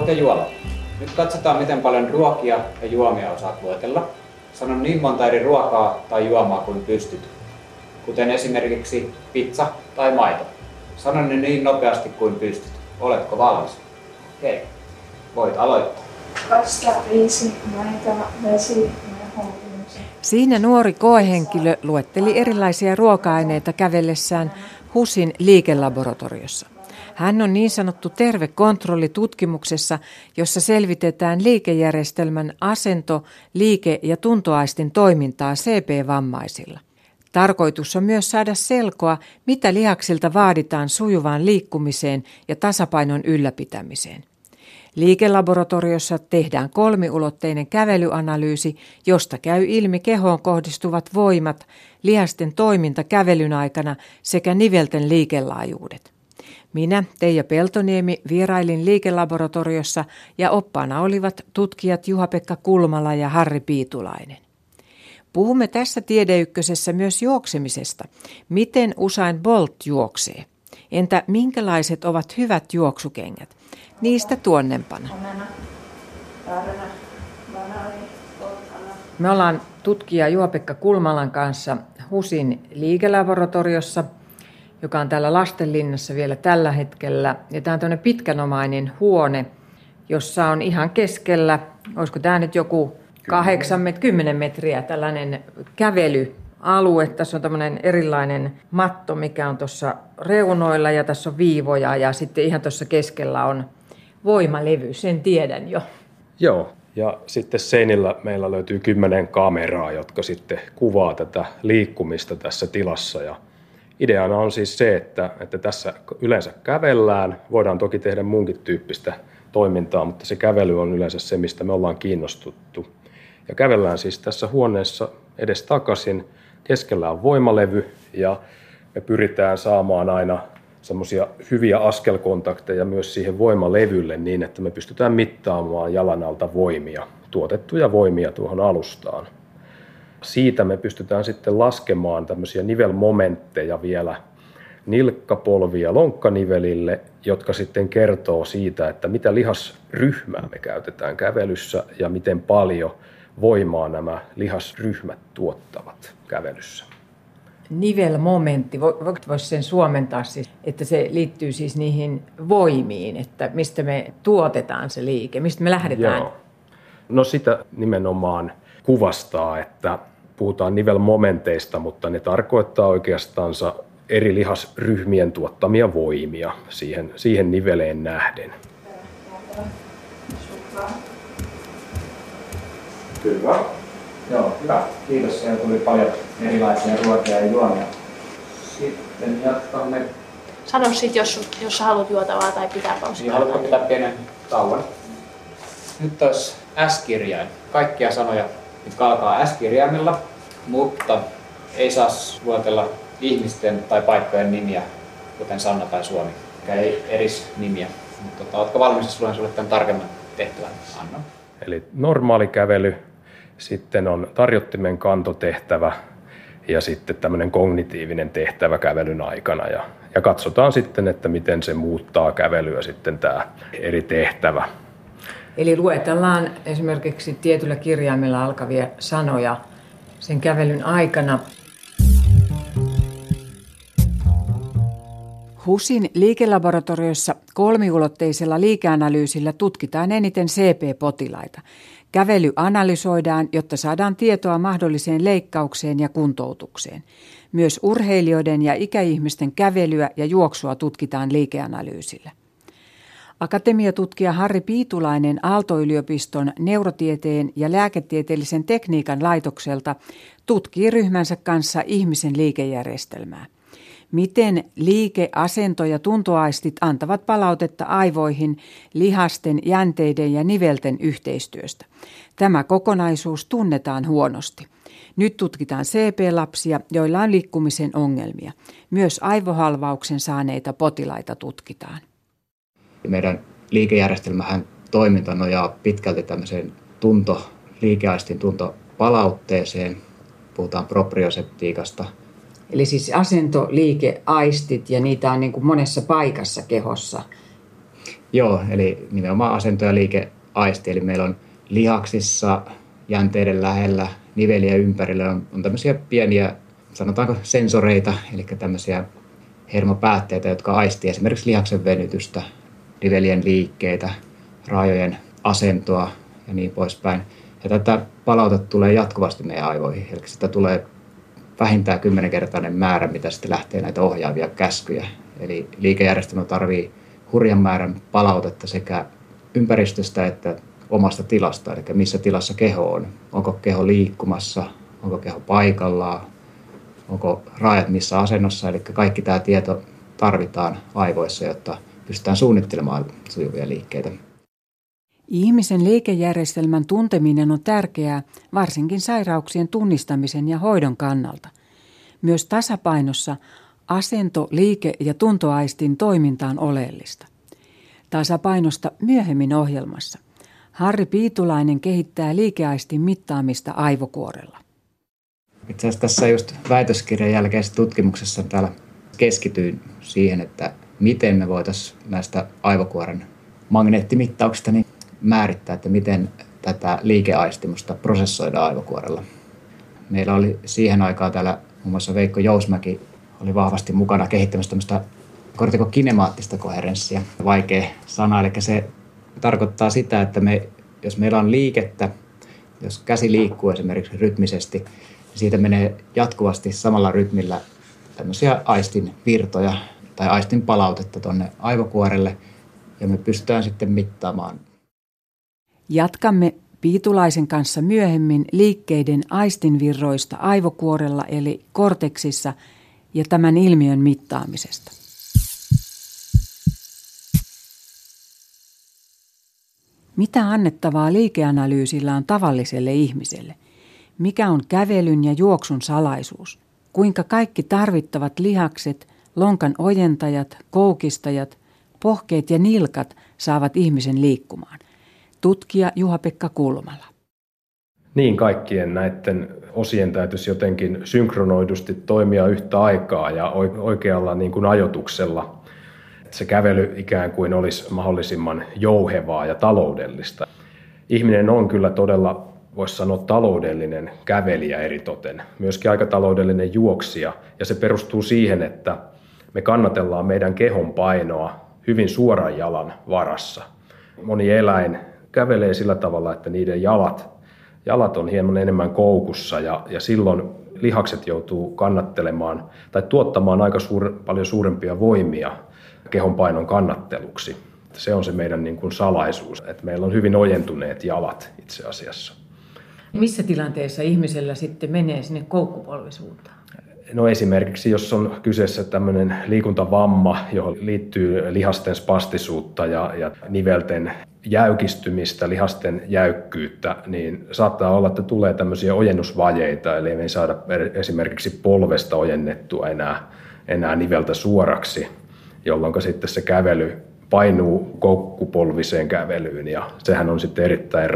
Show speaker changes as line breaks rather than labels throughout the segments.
haluat ja juomat. Nyt katsotaan, miten paljon ruokia ja juomia osaat luetella. Sano niin monta eri ruokaa tai juomaa kuin pystyt, kuten esimerkiksi pizza tai maito. Sano ne niin nopeasti kuin pystyt. Oletko valmis? Okei, voit aloittaa.
Pasta, riisi, maito, vesi, mehu.
Siinä nuori koehenkilö luetteli erilaisia ruoka-aineita kävellessään HUSin liikelaboratoriossa. Hän on niin sanottu tervekontrolli tutkimuksessa, jossa selvitetään liikejärjestelmän asento-, liike- ja tuntoaistin toimintaa CP-vammaisilla. Tarkoitus on myös saada selkoa, mitä lihaksilta vaaditaan sujuvaan liikkumiseen ja tasapainon ylläpitämiseen. Liikelaboratoriossa tehdään kolmiulotteinen kävelyanalyysi, josta käy ilmi kehoon kohdistuvat voimat, lihasten toiminta kävelyn aikana sekä nivelten liikelaajuudet. Minä, Teija Peltoniemi, vierailin liikelaboratoriossa ja oppaana olivat tutkijat Juha-Pekka Kulmala ja Harri Piitulainen. Puhumme tässä Tiedeykkösessä myös juoksemisesta. Miten Usain Bolt juoksee? Entä minkälaiset ovat hyvät juoksukengät? Niistä tuonnempana. Me ollaan tutkija Juha-Pekka Kulmalan kanssa HUSin liikelaboratoriossa, joka on täällä Lastenlinnassa vielä tällä hetkellä. Ja tämä on tämmöinen pitkänomainen huone, jossa on ihan keskellä, olisiko tämä nyt joku 10 metriä tällainen kävelyalue. Tässä on tämmöinen erilainen matto, mikä on tuossa reunoilla ja tässä on viivoja ja sitten ihan tuossa keskellä on voimalevy, sen tiedän jo.
Joo, ja sitten seinillä meillä löytyy 10 kameraa, jotka sitten kuvaa tätä liikkumista tässä tilassa. Ja ideana on siis se, että tässä yleensä kävellään, voidaan toki tehdä muunkin tyyppistä toimintaa, mutta se kävely on yleensä se, mistä me ollaan kiinnostuttu. Ja kävellään siis tässä huoneessa edes takaisin, keskellä on voimalevy ja me pyritään saamaan aina semmoisia hyviä askelkontakteja myös siihen voimalevylle niin, että me pystytään mittaamaan jalan alta voimia, tuotettuja voimia tuohon alustaan. Siitä me pystytään sitten laskemaan tämmöisiä nivelmomentteja vielä nilkka-, polvi- ja lonkkanivelille, jotka sitten kertoo siitä, että mitä lihasryhmää me käytetään kävelyssä ja miten paljon voimaa nämä lihasryhmät tuottavat kävelyssä.
Nivelmomentti, voisi sen suomentaa siis, että se liittyy siis niihin voimiin, että mistä me tuotetaan se liike, mistä me lähdetään?
Joo. No sitä nimenomaan kuvastaa, että puhutaan nivelmomenteista, mutta ne tarkoittaa oikeastaan eri lihasryhmien tuottamia voimia siihen niveleen nähden.
Kyllä. Joo, hyvä. Kiitos. Siellä tuli paljon erilaisia ruokia ja juomia. Sitten jatkamme.
Sano sitten, jos haluat juotavaa tai pitää paustaa.
Haluatko pitää pienen tauon? Nyt olisi S-kirjain. Kaikkia sanoja, jotka alkaa S-kirjaimella, mutta ei saa luotella ihmisten tai paikkojen nimiä, kuten Sanna tai Suomi. Ei edes nimiä. Mutta oletko valmis, jos luen sinulle tämän tarkemman tehtävän, Anna?
Eli normaali kävely, sitten on tarjottimen kantotehtävä ja sitten tämmöinen kognitiivinen tehtävä kävelyn aikana. Ja katsotaan sitten, että miten se muuttaa kävelyä sitten tämä eri tehtävä.
Eli luetellaan esimerkiksi tietyllä kirjaimella alkavia sanoja sen kävelyn aikana. HUSin liikelaboratoriossa kolmiulotteisella liikeanalyysillä tutkitaan eniten CP-potilaita. Kävely analysoidaan, jotta saadaan tietoa mahdolliseen leikkaukseen ja kuntoutukseen. Myös urheilijoiden ja ikäihmisten kävelyä ja juoksua tutkitaan liikeanalyysillä. Akatemiatutkija Harri Piitulainen Aalto-yliopiston neurotieteen ja lääketieteellisen tekniikan laitokselta tutkii ryhmänsä kanssa ihmisen liikejärjestelmää. Miten liike, asento ja tuntoaistit antavat palautetta aivoihin lihasten, jänteiden ja nivelten yhteistyöstä. Tämä kokonaisuus tunnetaan huonosti. Nyt tutkitaan CP-lapsia, joilla on liikkumisen ongelmia. Myös aivohalvauksen saaneita potilaita tutkitaan.
Meidän liikejärjestelmähän toiminta nojaa pitkälti tämmöiseen liikeaistin tuntopalautteeseen. Puhutaan proprioseptiikasta.
Eli siis asento, liike, aistit ja niitä on niin kuin monessa paikassa kehossa.
Joo, eli nimenomaan asento- ja liikeaisti. Eli meillä on lihaksissa, jänteiden lähellä, nivelien ympärillä on tämmöisiä pieniä, sanotaanko sensoreita, eli tämmöisiä hermopäätteitä, jotka aistii esimerkiksi lihaksen venytystä, nivelien liikkeitä, raajojen asentoa ja niin poispäin. Ja tätä palautetta tulee jatkuvasti meidän aivoihin, eli sitä tulee vähintään 10-kertainen määrä, mitä sitten lähtee näitä ohjaavia käskyjä. Eli liikejärjestelmä tarvitsee hurjan määrän palautetta sekä ympäristöstä että omasta tilasta, eli missä tilassa keho on. Onko keho liikkumassa, onko keho paikallaan, onko raajat missä asennossa, eli kaikki tämä tieto tarvitaan aivoissa, jotta pystytään suunnittelemaan sujuvia liikkeitä.
Ihmisen liikejärjestelmän tunteminen on tärkeää varsinkin sairauksien tunnistamisen ja hoidon kannalta. Myös tasapainossa asento-, liike- ja tuntoaistin toiminta on oleellista. Tasapainosta myöhemmin ohjelmassa. Harri Piitulainen kehittää liikeaistin mittaamista aivokuorella.
Itse asiassa tässä just väitöskirjan jälkeisessä tutkimuksessa täällä keskityin siihen, että miten me voitaisiin näistä aivokuoren magneettimittauksista niin määrittää, että miten tätä liikeaistimusta prosessoidaan aivokuorella. Meillä oli siihen aikaan täällä muun muassa Veikko Jousmäki oli vahvasti mukana kehittämässä tämmöistä kortikokinemaattista koherenssia. Vaikea sana, eli se tarkoittaa sitä, että jos meillä on liikettä, jos käsi liikkuu esimerkiksi rytmisesti, niin siitä menee jatkuvasti samalla rytmillä tämmöisiä aistin virtoja tai aistin palautetta tuonne aivokuorelle, ja me pystytään sitten mittaamaan.
Jatkamme Piitulaisen kanssa myöhemmin liikkeiden aistinvirroista aivokuorella eli korteksissa ja tämän ilmiön mittaamisesta. Mitä annettavaa liikeanalyysillä on tavalliselle ihmiselle? Mikä on kävelyn ja juoksun salaisuus? Kuinka kaikki tarvittavat lihakset, lonkan ojentajat, koukistajat, pohkeet ja nilkat saavat ihmisen liikkumaan? Tutkija Juha-Pekka Kulmala.
Niin, kaikkien näiden osien täytyisi jotenkin synkronoidusti toimia yhtä aikaa ja oikealla niin kuin ajoituksella. Se kävely ikään kuin olisi mahdollisimman jouhevaa ja taloudellista. Ihminen on kyllä todella, voisi sanoa, taloudellinen kävelijä eritoten, myöskin aika taloudellinen juoksija. Ja se perustuu siihen, että me kannatellaan meidän kehon painoa hyvin suoran jalan varassa. Moni eläin kävelee sillä tavalla, että niiden jalat on hieman enemmän koukussa ja silloin lihakset joutuu kannattelemaan tai tuottamaan aika paljon suurempia voimia kehon painon kannatteluksi. Se on se meidän niin kuin salaisuus, että meillä on hyvin ojentuneet jalat itse asiassa.
Missä tilanteessa ihmisellä sitten menee sinne koukkupolvisuuntaan?
No esimerkiksi, jos on kyseessä tämmöinen liikuntavamma, johon liittyy lihasten spastisuutta ja nivelten jäykistymistä, lihasten jäykkyyttä, niin saattaa olla, että tulee tämmöisiä ojennusvajeita, eli me ei saada esimerkiksi polvesta ojennettua enää niveltä suoraksi, jolloin sitten se kävely painuu koukkupolviseen kävelyyn, ja sehän on sitten erittäin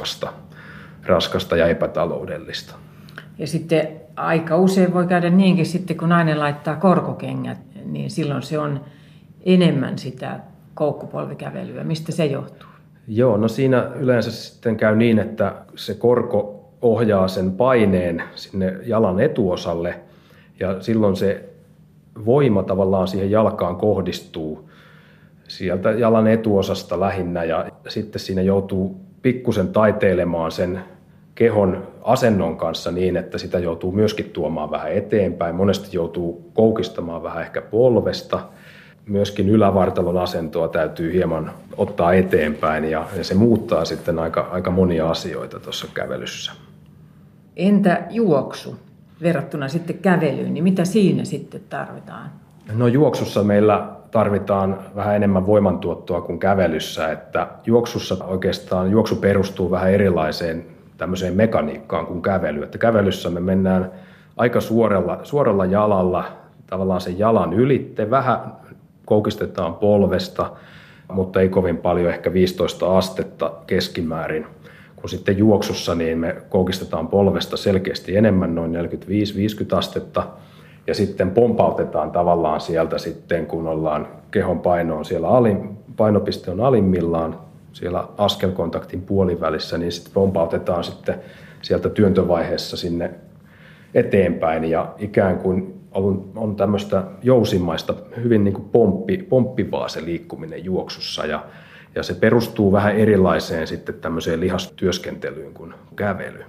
raskasta ja epätaloudellista.
Ja sitten aika usein voi käydä niinkin sitten, kun nainen laittaa korkokengät, niin silloin se on enemmän sitä koukkupolvikävelyä. Mistä se johtuu?
Joo, no siinä yleensä sitten käy niin, että se korko ohjaa sen paineen sinne jalan etuosalle ja silloin se voima tavallaan siihen jalkaan kohdistuu sieltä jalan etuosasta lähinnä ja sitten siinä joutuu pikkusen taiteilemaan sen kehon asennon kanssa niin, että sitä joutuu myöskin tuomaan vähän eteenpäin. Monesti joutuu koukistamaan vähän ehkä polvesta. Myöskin ylävartalon asentoa täytyy hieman ottaa eteenpäin ja se muuttaa sitten aika monia asioita tuossa kävelyssä.
Entä juoksu verrattuna sitten kävelyyn, niin mitä siinä sitten tarvitaan?
No juoksussa meillä tarvitaan vähän enemmän voimantuottoa kuin kävelyssä, että juoksussa oikeastaan juoksu perustuu vähän erilaiseen tämmöiseen mekaniikkaan kuin kävely. Että kävelyssä me mennään aika suoralla jalalla, tavallaan sen jalan ylitte, vähän koukistetaan polvesta, mutta ei kovin paljon, ehkä 15 astetta keskimäärin. Kun sitten juoksussa niin me koukistetaan polvesta selkeästi enemmän, noin 45-50 astetta. ja sitten pompautetaan tavallaan sieltä sitten, kun ollaan kehon painoon siellä painopiste on alimmillaan siellä askelkontaktin puolivälissä, niin sitten pompautetaan sitten sieltä työntövaiheessa sinne eteenpäin ja ikään kuin on tämmöistä jousimaista, hyvin niin kuin pomppivaa se liikkuminen juoksussa ja se perustuu vähän erilaiseen sitten tämmöiseen lihastyöskentelyyn kuin kävely.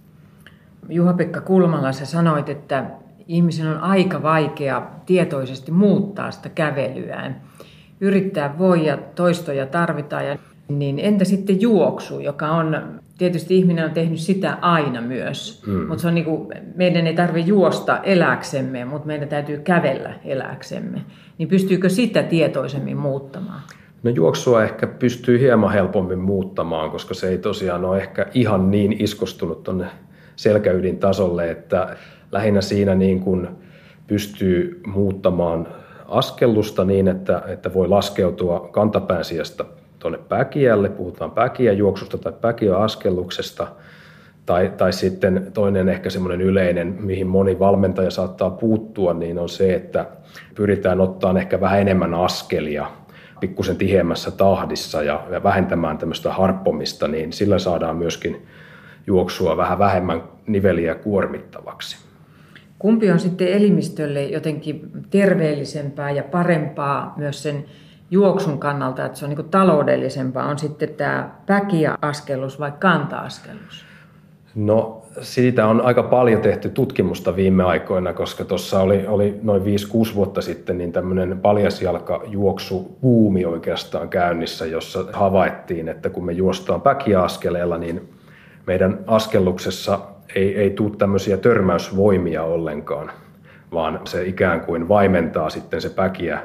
Juha-Pekka Kulmala, sä sanoit, että ihmisen on aika vaikea tietoisesti muuttaa sitä kävelyään. Yrittää voi ja toistoja tarvitaan. Niin entä sitten juoksu, joka on, tietysti ihminen on tehnyt sitä aina myös, mutta se on niin kuin, meidän ei tarvitse juosta elääksemme, mutta meidän täytyy kävellä elääksemme. Niin pystyykö sitä tietoisemmin muuttamaan?
No juoksua ehkä pystyy hieman helpommin muuttamaan, koska se ei tosiaan ole ehkä ihan niin iskostunut tuonne selkäydin tasolle, että lähinnä siinä niin kuin pystyy muuttamaan askellusta niin, että voi laskeutua kantapään sijasta tuonne päkiälle, puhutaan päkiäjuoksusta tai päkiäaskelluksesta, tai sitten toinen ehkä semmoinen yleinen, mihin moni valmentaja saattaa puuttua, niin on se, että pyritään ottaa ehkä vähän enemmän askelia pikkusen tiheämmässä tahdissa ja vähentämään tämmöistä harppomista, niin sillä saadaan myöskin juoksua vähän vähemmän niveliä kuormittavaksi.
Kumpi on sitten elimistölle jotenkin terveellisempää ja parempaa myös sen juoksun kannalta, että se on niin kuin taloudellisempaa, on sitten tämä päkiäaskellus vai kanta-askellus?
No siitä on aika paljon tehty tutkimusta viime aikoina, koska tuossa oli noin 5-6 vuotta sitten niin tämmöinen paljasjalkajuoksubuumi oikeastaan käynnissä, jossa havaittiin, että kun me juostaan päkiäaskeleella, niin meidän askelluksessa ei tule tämmöisiä törmäysvoimia ollenkaan, vaan se ikään kuin vaimentaa sitten se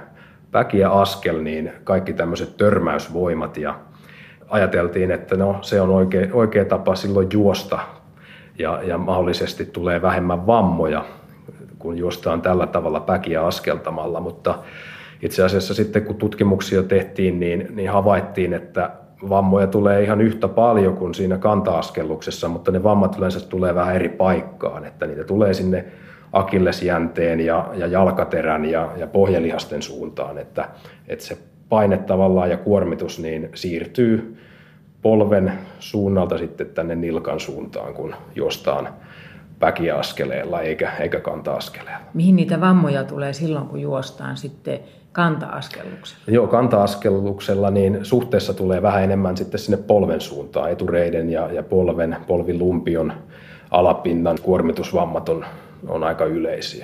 päkiäaskel, niin kaikki tämmöiset törmäysvoimat ja ajateltiin, että no, se on oikea tapa silloin juosta ja mahdollisesti tulee vähemmän vammoja, kun juostaan tällä tavalla päkiäaskeltamalla, mutta itse asiassa sitten kun tutkimuksia tehtiin, niin havaittiin, että vammoja tulee ihan yhtä paljon kuin siinä kanta-askelluksessa, mutta ne vammat yleensä tulee vähän eri paikkaan, että niitä tulee sinne akillesjänteen ja jalkaterän ja pohjelihasten suuntaan, että se paine tavallaan ja kuormitus niin siirtyy polven suunnalta sitten tänne nilkan suuntaan, kun juostaan päkiäaskeleella eikä kanta-askeleella.
Mihin niitä vammoja tulee silloin, kun juostaan sitten kanta-askelluksella?
Joo, kanta-askelluksella niin suhteessa tulee vähän enemmän sitten sinne polven suuntaan, etureiden ja polvilumpion alapinnan kuormitusvammat on aika yleisiä.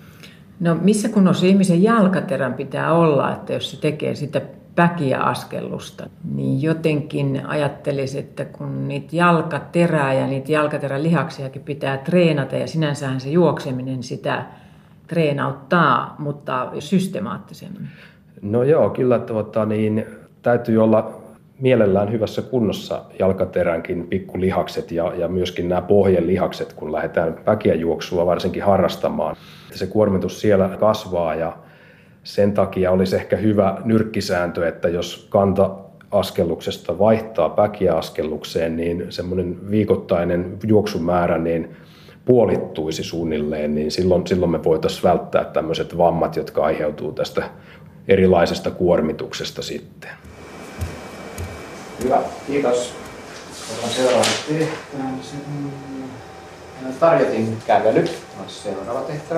No missä kunnossa ihmisen jalkaterän pitää olla, että jos se tekee sitä päkiäaskellusta, niin jotenkin ajattelisi, että kun niitä jalkaterää ja niitä jalkaterän lihaksiakin pitää treenata ja sinänsähän se juokseminen sitä treenauttaa, mutta systemaattisemmin.
No joo, kyllä niin täytyy olla mielellään hyvässä kunnossa jalkateränkin pikkulihakset ja myöskin nämä pohjelihakset, kun lähdetään päkiäjuoksua varsinkin harrastamaan. Se kuormitus siellä kasvaa ja sen takia olisi ehkä hyvä nyrkkisääntö, että jos kanta-askelluksesta vaihtaa päkiäaskellukseen, niin semmoinen viikoittainen juoksumäärä niin puolittuisi suunnilleen, niin silloin me voitaisiin välttää tämmöiset vammat, jotka aiheutuu tästä erilaisesta kuormituksesta sitten.
Hyvä, kiitos. Otan seuraavaksi tehtävän tarjotin kävely. On seuraava tehtävä.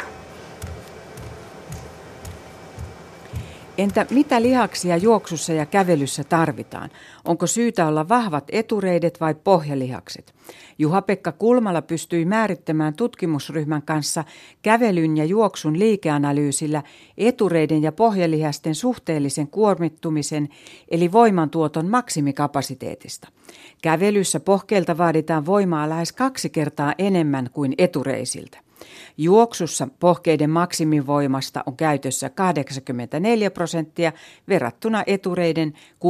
Entä mitä lihaksia juoksussa ja kävelyssä tarvitaan? Onko syytä olla vahvat etureidet vai pohjalihakset? Juha-Pekka Kulmala pystyi määrittämään tutkimusryhmän kanssa kävelyn ja juoksun liikeanalyysillä etureiden ja pohjalihasten suhteellisen kuormittumisen eli voimantuoton maksimikapasiteetista. Kävelyssä pohkeilta vaaditaan voimaa lähes 2 kertaa enemmän kuin etureisiltä. Juoksussa pohkeiden maksimivoimasta on käytössä 84% verrattuna etureiden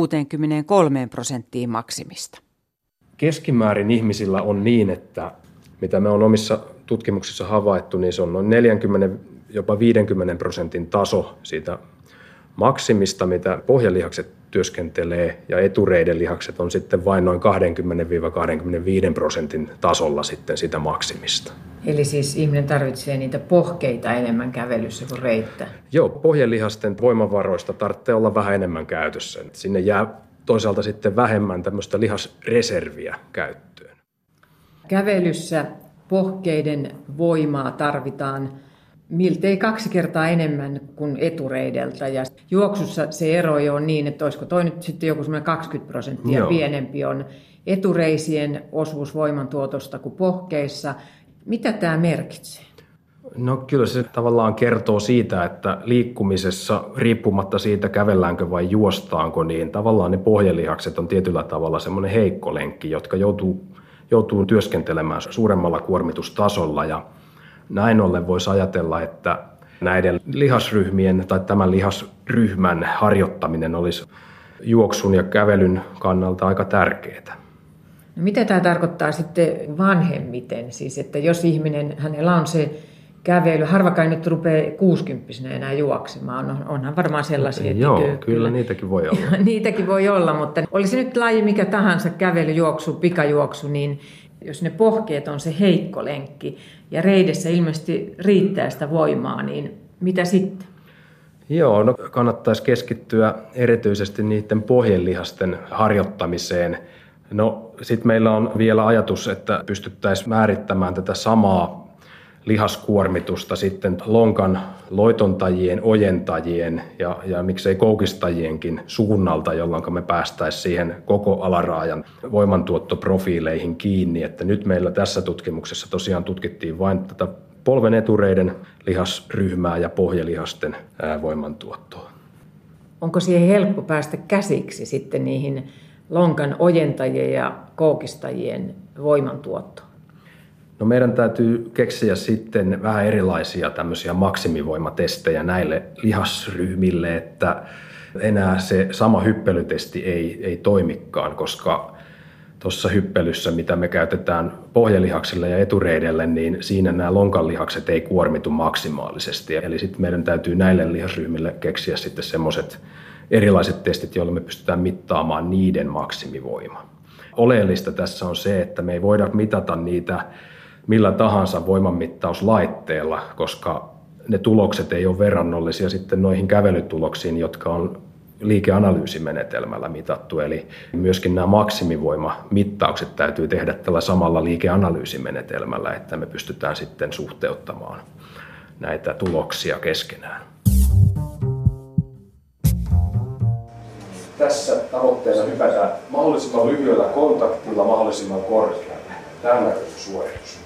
63% maksimista.
Keskimäärin ihmisillä on niin, että mitä me on omissa tutkimuksissa havaittu, niin se on noin 40, jopa 50% taso siitä maksimista, mitä pohjalihakset työskentelee, ja etureiden lihakset on sitten vain noin 20-25% tasolla sitten sitä maksimista.
Eli siis ihminen tarvitsee niitä pohkeita enemmän kävelyssä kuin reittä?
Joo, pohjelihasten voimavaroista tarvitsee olla vähän enemmän käytössä. Sinne jää toisaalta sitten vähemmän tämmöistä lihasreserviä käyttöön.
Kävelyssä pohkeiden voimaa tarvitaan miltei 2 kertaa enemmän kuin etureideltä. Ja juoksussa se ero jo on niin, että olisiko toi nyt sitten joku semmoinen 20%
Joo.
pienempi on etureisien osuus voimantuotosta kuin pohkeissa. Mitä tämä merkitsee?
No kyllä se tavallaan kertoo siitä, että liikkumisessa riippumatta siitä kävelläänkö vai juostaanko, niin tavallaan ne pohjelihakset on tietyllä tavalla semmoinen heikko lenkki, jotka joutuu työskentelemään suuremmalla kuormitustasolla, ja näin ollen voisi ajatella, että näiden lihasryhmien tai tämän lihasryhmän harjoittaminen olisi juoksun ja kävelyn kannalta aika tärkeää.
No mitä tämä tarkoittaa sitten vanhemmiten? Siis, että jos hänellä on se kävely, harva kai nyt rupeaa 60-vuotiaana enää juoksemaan. Onhan varmaan sellaisia.
Joo, kyllä niitäkin voi olla.
Niitäkin voi olla, mutta oli se nyt laji mikä tahansa, kävely, juoksu, pikajuoksu, niin jos ne pohkeet on se heikko lenkki ja reidessä ilmeisesti riittää sitä voimaa, niin mitä sitten?
Joo, no kannattaisi keskittyä erityisesti niiden pohjelihasten harjoittamiseen. No sitten meillä on vielä ajatus, että pystyttäisiin määrittämään tätä samaa lihaskuormitusta sitten lonkan loitontajien, ojentajien ja miksei koukistajienkin suunnalta, jolloin me päästäisiin siihen koko alaraajan voimantuottoprofiileihin kiinni. Että nyt meillä tässä tutkimuksessa tosiaan tutkittiin vain tätä polven etureiden lihasryhmää ja pohjelihasten voimantuottoa.
Onko siihen helppo päästä käsiksi sitten niihin lonkan ojentajien ja koukistajien voimantuottoon?
No meidän täytyy keksiä sitten vähän erilaisia tämmöisiä maksimivoimatestejä näille lihasryhmille, että enää se sama hyppelytesti ei toimikaan, koska tuossa hyppelyssä, mitä me käytetään pohjelihaksille ja etureidelle, niin siinä nämä lonkanlihakset ei kuormitu maksimaalisesti. Eli sitten meidän täytyy näille lihasryhmille keksiä sitten semmoiset erilaiset testit, joilla me pystytään mittaamaan niiden maksimivoima. Oleellista tässä on se, että me ei voida mitata niitä millä tahansa voimanmittauslaitteella, koska ne tulokset ei ole verrannollisia sitten noihin kävelytuloksiin, jotka on liikeanalyysimenetelmällä mitattu. Eli myöskin nämä maksimivoimamittaukset täytyy tehdä tällä samalla liikeanalyysimenetelmällä, että me pystytään sitten suhteuttamaan näitä tuloksia keskenään. Tässä tavoitteena hypätä mahdollisimman lyhyellä kontaktilla mahdollisimman korkealle. Tämän näköinen suoritus.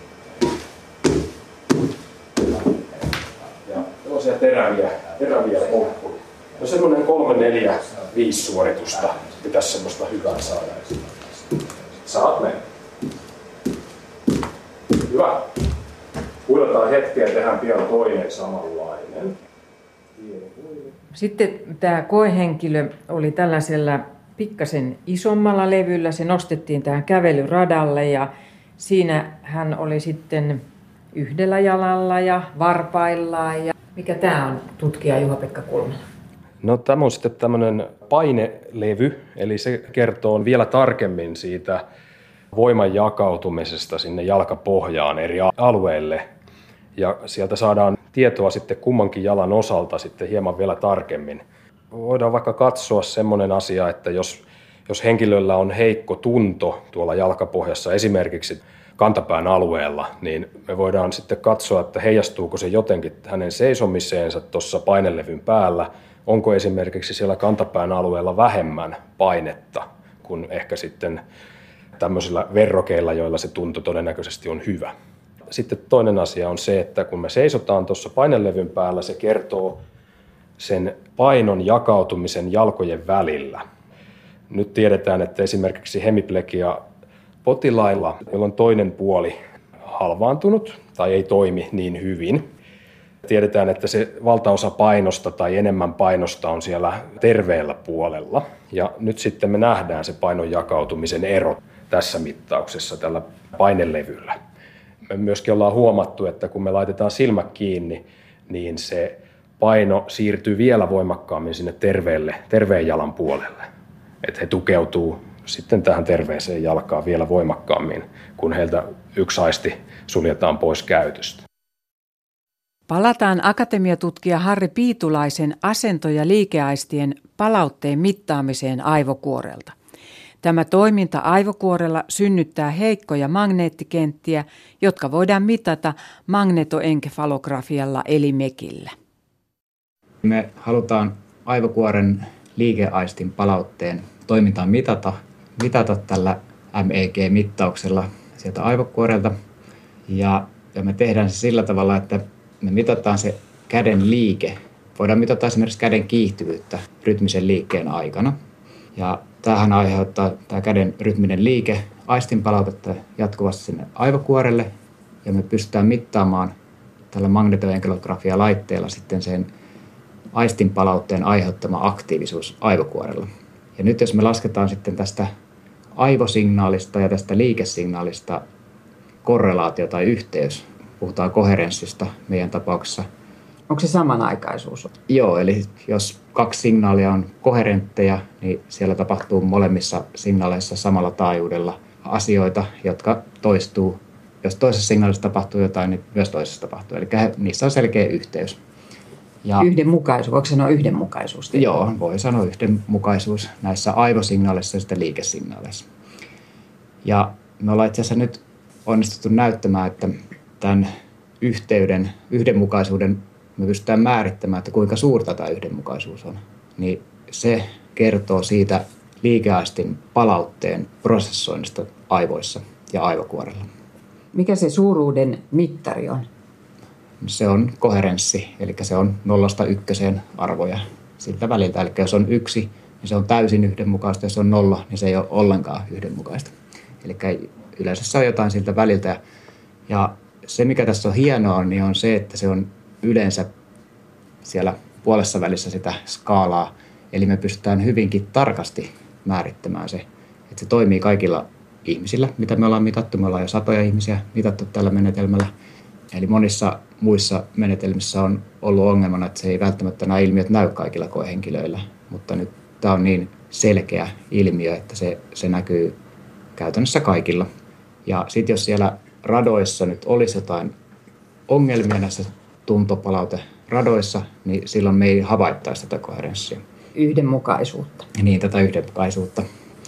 Ja tällaisia teräviä pomppuja. No semmoinen 3, 4, 5 suoritusta pitäisi semmoista hyvää saada. Saat mennä. Hyvä. Huilataan hetkeä ja tehdään pian toinen samanlainen.
Sitten tämä koehenkilö oli tällaisella pikkasen isommalla levyllä. Se nostettiin tähän kävelyradalle ja siinä hän oli sitten yhdellä jalalla ja varpaillaan. Ja mikä tämä on, tutkija Juha-Pekka Kulmala?
No tämä on sitten tämmöinen painelevy, eli se kertoo vielä tarkemmin siitä voiman jakautumisesta sinne jalkapohjaan eri alueille. Ja sieltä saadaan tietoa sitten kummankin jalan osalta sitten hieman vielä tarkemmin. Voidaan vaikka katsoa semmoinen asia, että jos henkilöllä on heikko tunto tuolla jalkapohjassa, esimerkiksi kantapään alueella, niin me voidaan sitten katsoa, että heijastuuko se jotenkin hänen seisomiseensa tuossa painelevyn päällä. Onko esimerkiksi siellä kantapään alueella vähemmän painetta kuin ehkä sitten tämmöisillä verrokeilla, joilla se tunto todennäköisesti on hyvä. Sitten toinen asia on se, että kun me seisotaan tuossa painelevyn päällä, se kertoo sen painon jakautumisen jalkojen välillä. Nyt tiedetään, että esimerkiksi hemiplegia potilailla, joilla on toinen puoli halvaantunut tai ei toimi niin hyvin, tiedetään, että se valtaosa painosta tai enemmän painosta on siellä terveellä puolella. Ja nyt sitten me nähdään se painon jakautumisen ero tässä mittauksessa tällä painelevyllä. Me myöskin ollaan huomattu, että kun me laitetaan silmät kiinni, niin se paino siirtyy vielä voimakkaammin sinne terveen jalan puolelle. Että he tukeutuu sitten tähän terveeseen jalkaan vielä voimakkaammin, kun heiltä yksi aisti suljetaan pois käytöstä.
Palataan akatemiatutkija Harri Piitulaisen asento- ja liikeaistien palautteen mittaamiseen aivokuorelta. Tämä toiminta aivokuorella synnyttää heikkoja magneettikenttiä, jotka voidaan mitata magnetoenkefalografialla eli MEKillä.
Me halutaan aivokuoren liikeaistin palautteen toimintaa mitata tällä MEG-mittauksella sieltä aivokuorelta. Ja me tehdään se sillä tavalla, että me mitataan se käden liike. Voidaan mitata esimerkiksi käden kiihtyvyyttä rytmisen liikkeen aikana. Ja tämähän aiheuttaa tämä käden rytminen liike aistinpalautetta jatkuvasti sinne aivokuorelle. Ja me pystytään mittaamaan tällä magnetoenkefalografia-laitteella sitten sen aistinpalautteen aiheuttama aktiivisuus aivokuorella. Ja nyt jos me lasketaan sitten tästä aivosignaalista ja tästä liikesignaalista korrelaatio tai yhteys, puhutaan koherenssista meidän tapauksessa.
Onko se samanaikaisuus?
Joo, eli jos kaksi signaalia on koherentteja, niin siellä tapahtuu molemmissa signaaleissa samalla taajuudella asioita, jotka toistuu. Jos toisessa signaalissa tapahtuu jotain, niin myös toisessa tapahtuu. Eli niissä on selkeä yhteys.
Ja yhdenmukaisuus, voiko sanoa yhdenmukaisuus?
Joo, voi sanoa yhdenmukaisuus näissä aivosignaaleissa ja sitten liikesignaaleissa. Ja me ollaan itse asiassa nyt onnistuttu näyttämään, että tämän yhdenmukaisuuden me pystytään määrittämään, että kuinka suurta tämä yhdenmukaisuus on. Niin se kertoo siitä liikeaistin palautteen prosessoinnista aivoissa ja aivokuorella.
Mikä se suuruuden mittari on?
Se on koherenssi, eli se on 0–1 arvoja siltä väliltä. Eli jos on 1, niin se on täysin yhdenmukaista, jos on 0, niin se ei ole ollenkaan yhdenmukaista. Eli yleensä se on jotain siltä väliltä. Ja se, mikä tässä on hienoa, niin on se, että se on yleensä siellä puolessa välissä sitä skaalaa. Eli me pystytään hyvinkin tarkasti määrittämään se, että se toimii kaikilla ihmisillä, mitä me ollaan mitattu. Me ollaan jo satoja ihmisiä mitattu tällä menetelmällä. Eli monissa muissa menetelmissä on ollut ongelmana, että se ei välttämättä nämä ilmiöt näy kaikilla koehenkilöillä. Mutta nyt tämä on niin selkeä ilmiö, että se näkyy käytännössä kaikilla. Ja sitten jos siellä radoissa nyt olisi jotain ongelmia näissä tuntopalauteradoissa, niin silloin me ei havaittaisi tätä koherenssia.
Yhdenmukaisuutta.
Niin, tätä yhdenmukaisuutta.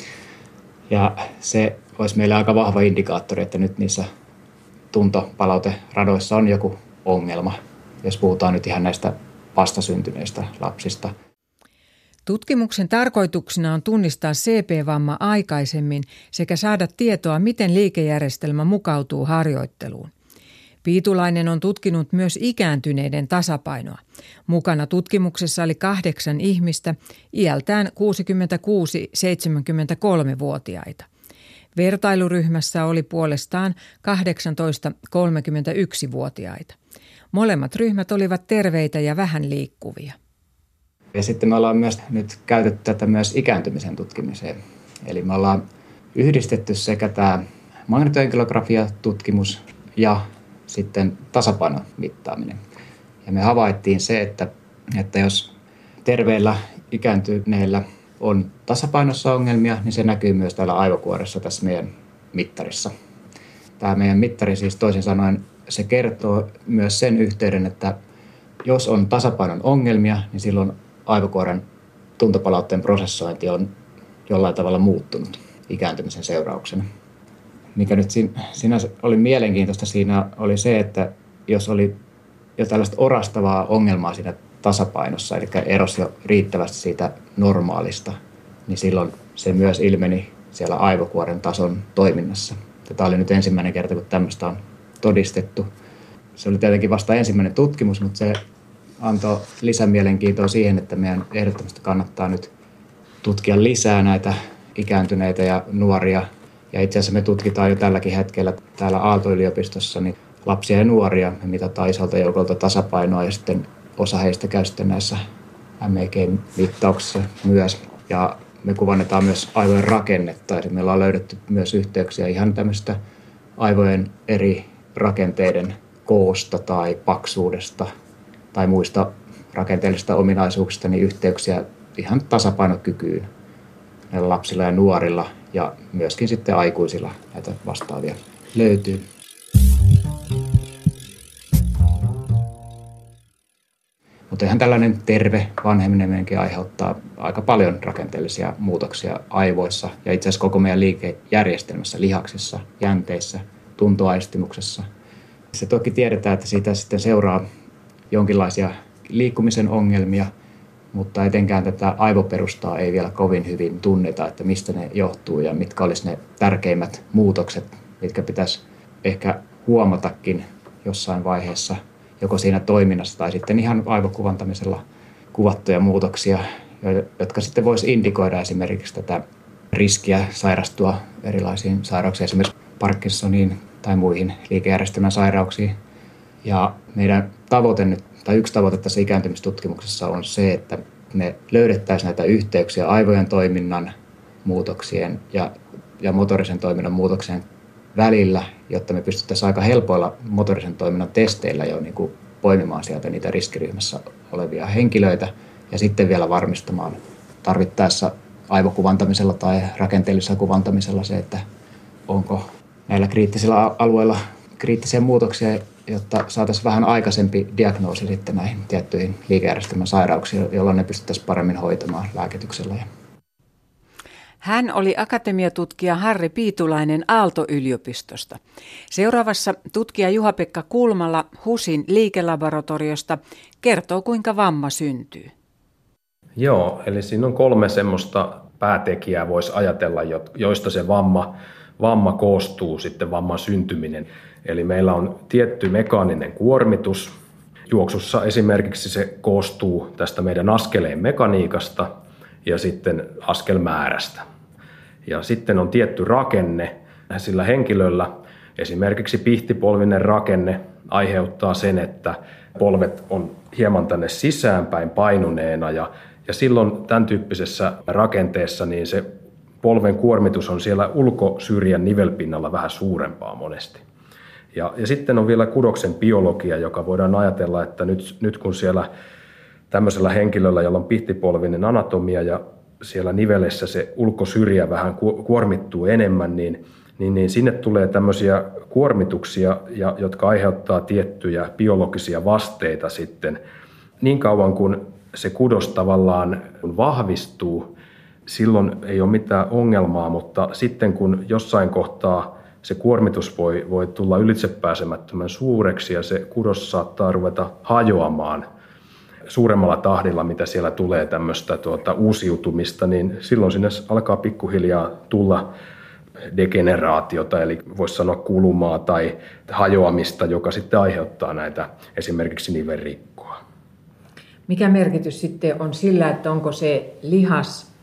Ja se olisi meille aika vahva indikaattori, että nyt niissä tuntopalauteradoissa on joku ongelma, jos puhutaan nyt ihan näistä vastasyntyneistä lapsista.
Tutkimuksen tarkoituksena on tunnistaa CP-vamma aikaisemmin sekä saada tietoa, miten liikejärjestelmä mukautuu harjoitteluun. Piitulainen on tutkinut myös ikääntyneiden tasapainoa. Mukana tutkimuksessa oli 8 ihmistä, iältään 66–73-vuotiaita. Vertailuryhmässä oli puolestaan 18–31-vuotiaita. Molemmat ryhmät olivat terveitä ja vähän liikkuvia.
Ja sitten me ollaan myös nyt käytetty tätä myös ikääntymisen tutkimiseen. Eli me ollaan yhdistetty sekä tämä magnetoenkefalografia-tutkimus ja sitten tasapainon mittaaminen. Ja me havaittiin se, että jos terveillä ikääntyneillä on tasapainossa ongelmia, niin se näkyy myös täällä aivokuoressa tässä meidän mittarissa. Tämä meidän mittari siis toisin sanoen, se kertoo myös sen yhteyden, että jos on tasapainon ongelmia, niin silloin aivokuoren tuntopalautteen prosessointi on jollain tavalla muuttunut ikääntymisen seurauksena. Mikä nyt sinänsä oli mielenkiintoista siinä oli se, että jos oli jo tällaista orastavaa ongelmaa siinä tasapainossa, eli erosi jo riittävästi siitä normaalista, niin silloin se myös ilmeni siellä aivokuoren tason toiminnassa. Tämä oli nyt ensimmäinen kerta, kun tämmöistä on todistettu. Se oli tietenkin vasta ensimmäinen tutkimus, mutta se antoi lisämielenkiintoa siihen, että meidän ehdottomasti kannattaa nyt tutkia lisää näitä ikääntyneitä ja nuoria. Ja itse asiassa me tutkitaan jo tälläkin hetkellä täällä Aalto-yliopistossa niin lapsia ja nuoria. Me mitataan isolta joukolta tasapainoa ja sitten osa heistä käy sitten näissä MEG-mittauksissa myös. Ja me kuvannetaan myös aivojen rakennetta. Eli meillä on löydetty myös yhteyksiä ihan tämmöistä aivojen eri rakenteiden koosta tai paksuudesta tai muista rakenteellisista ominaisuuksista niin yhteyksiä ihan tasapainokykyyn näillä lapsilla ja nuorilla ja myöskin sitten aikuisilla näitä vastaavia löytyy. Mutta ihan tällainen terve vanheneminenkin aiheuttaa aika paljon rakenteellisia muutoksia aivoissa ja itse asiassa koko meidän liikejärjestelmässä, lihaksissa, jänteissä, tuntoaistimuksessa. Se toki tiedetään, että siitä sitten seuraa jonkinlaisia liikkumisen ongelmia, mutta etenkään tätä aivoperustaa ei vielä kovin hyvin tunneta, että mistä ne johtuu ja mitkä olisi ne tärkeimmät muutokset, mitkä pitäisi ehkä huomatakin jossain vaiheessa, joko siinä toiminnassa tai sitten ihan aivokuvantamisella kuvattuja muutoksia, jotka sitten voisi indikoida esimerkiksi tätä riskiä sairastua erilaisiin sairauksiin, esimerkiksi Parkinsoniin tai muihin liikejärjestelmän sairauksiin. Ja meidän tavoite nyt, tai yksi tavoite tässä ikääntymistutkimuksessa on se, että me löydettäisiin näitä yhteyksiä aivojen toiminnan muutoksien ja motorisen toiminnan muutoksien välillä, jotta me pystyttäisiin aika helpoilla motorisen toiminnan testeillä jo niin kuin poimimaan sieltä niitä riskiryhmässä olevia henkilöitä ja sitten vielä varmistamaan tarvittaessa aivokuvantamisella tai rakenteellisella kuvantamisella se, että onko näillä kriittisillä alueilla kriittisiä muutoksia, jotta saataisiin vähän aikaisempi diagnoosi sitten näihin tiettyihin liikejärjestelmän sairauksiin, jolloin ne pystyttäisiin paremmin hoitamaan lääkityksellä.
Hän oli akatemiatutkija Harri Piitulainen Aalto-yliopistosta. Seuraavassa tutkija Juha-Pekka Kulmala HUSin liikelaboratoriosta kertoo, kuinka vamma syntyy.
Joo, eli siinä on 3 semmoista päätekijää voisi ajatella, joista se vamma koostuu sitten vamman syntyminen. Eli meillä on tietty mekaaninen kuormitus. Juoksussa esimerkiksi se koostuu tästä meidän askeleen mekaniikasta ja sitten askelmäärästä. Ja sitten on tietty rakenne sillä henkilöllä. Esimerkiksi pihtipolvinen rakenne aiheuttaa sen, että polvet on hieman tänne sisäänpäin painuneena ja silloin tämän tyyppisessä rakenteessa niin se polven kuormitus on siellä ulkosyrjän nivelpinnalla vähän suurempaa monesti. Ja sitten on vielä kudoksen biologia, joka voidaan ajatella, että nyt kun siellä tämmöisellä henkilöllä, jolla on pihtipolvinen anatomia ja siellä nivelessä se ulkosyrjä vähän kuormittuu enemmän, niin sinne tulee tämmöisiä kuormituksia, jotka aiheuttaa tiettyjä biologisia vasteita sitten. Niin kauan kun se kudos tavallaan vahvistuu, silloin ei ole mitään ongelmaa, mutta sitten kun jossain kohtaa se kuormitus voi tulla ylitsepääsemättömän suureksi ja se kudos saattaa ruveta hajoamaan suuremmalla tahdilla, mitä siellä tulee tämmöistä uusiutumista, niin silloin sinne alkaa pikkuhiljaa tulla degeneraatiota, eli voisi sanoa kulumaa tai hajoamista, joka sitten aiheuttaa näitä esimerkiksi nivelrikkoa.
Mikä merkitys sitten on sillä, että onko se lihas